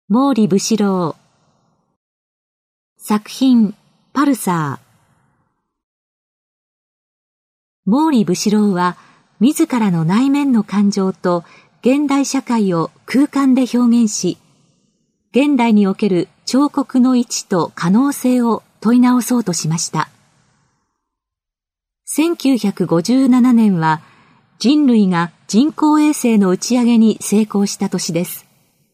毛利武四郎。作品パルサー。毛利武四郎は自らの内面の感情と現代社会を空間で表現し、現代における彫刻の位置と可能性を問い直そうとしました。1957年は人類が人工衛星の打ち上げに成功した年です。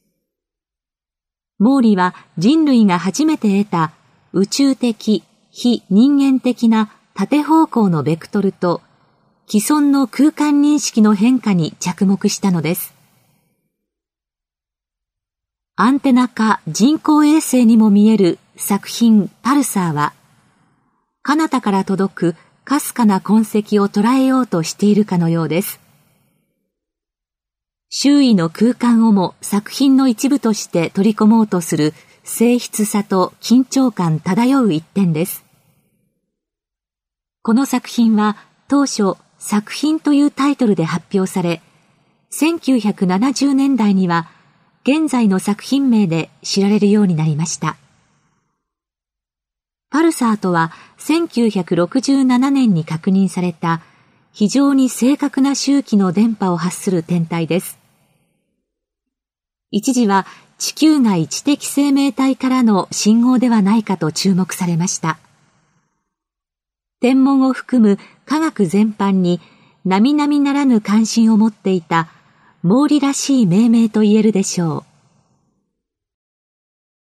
毛利は人類が初めて得た宇宙的、非人間的な縦方向のベクトルと既存の空間認識の変化に着目したのです。アンテナか人工衛星にも見える作品パルサーは、彼方から届くかすかな痕跡を捉えようとしているかのようです。周囲の空間をも作品の一部として取り込もうとする静謐さと緊張感漂う一点です。この作品は当初作品というタイトルで発表され、1970年代には現在の作品名で知られるようになりました。パルサーとは1967年に確認された非常に正確な周期の電波を発する天体です。一時は地球が一的生命体からの信号ではないかと注目されました。天文を含む科学全般に並々ならぬ関心を持っていた毛利らしい命名と言えるでしょう。